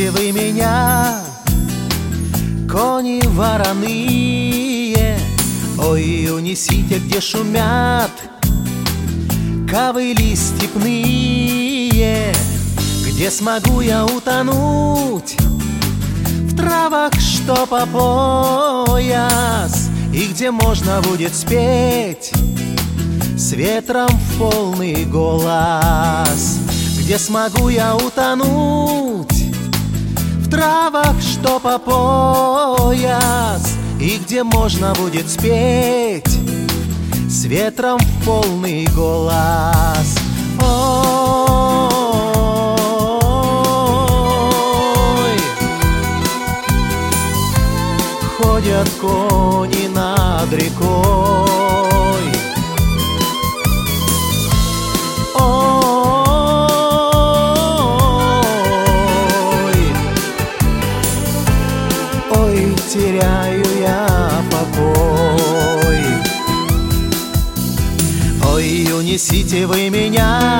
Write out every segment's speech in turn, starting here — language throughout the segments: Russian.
унесите вы меня, кони вороные. Ой, унесите, где шумят ковыли степные, где смогу я утонуть в травах, что по пояс, и где можно будет спеть с ветром в полный голос. Где смогу я утонуть в травах, что по пояс, и где можно будет спеть с ветром в полный голос. Ой, ходят кони над рекой. Ой, теряю я покой. Ой, унесите вы меня,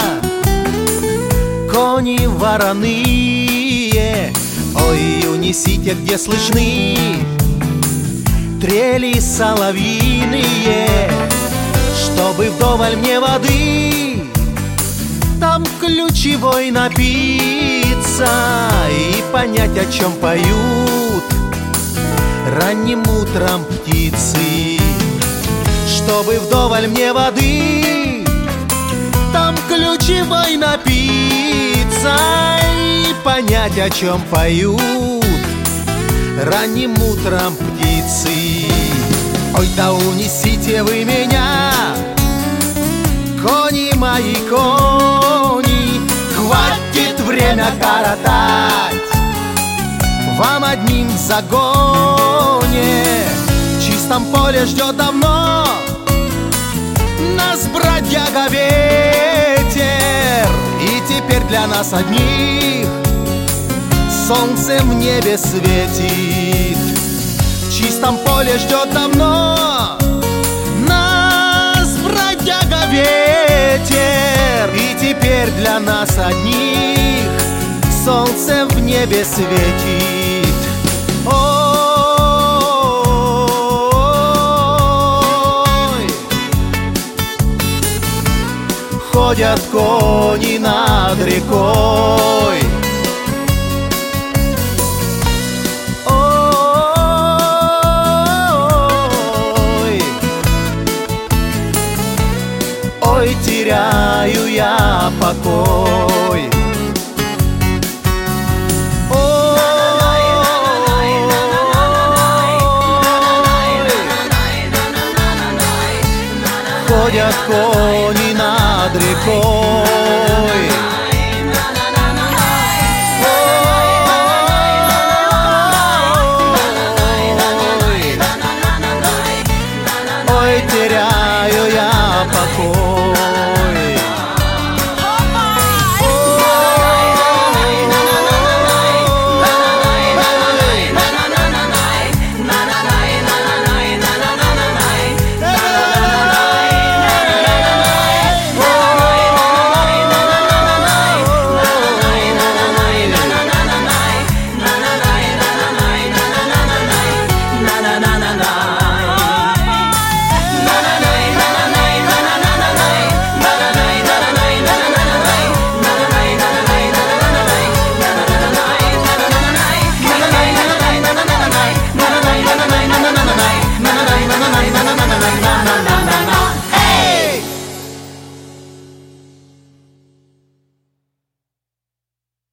кони вороные. Ой, унесите, где слышны трели соловьиные, чтобы вдоволь мне воды там ключевой напиться и понять, о чем поют ранним утром птицы. Чтобы вдоволь мне воды там ключевой напиться и понять, о чем поют ранним утром птицы. Ой, да унесите вы меня, кони мои, кони, хватит время коротать вам одним в загоне. В чистом поле ждет давно нас, бродяга, ветер, и теперь для нас одних солнце в небе светит. В чистом поле ждет давно нас, бродяга, ветер, и теперь для нас одних солнце в небе светит. Ой, ходят кони над рекой. Ой, теряю я покой. Ходят кони над рекой.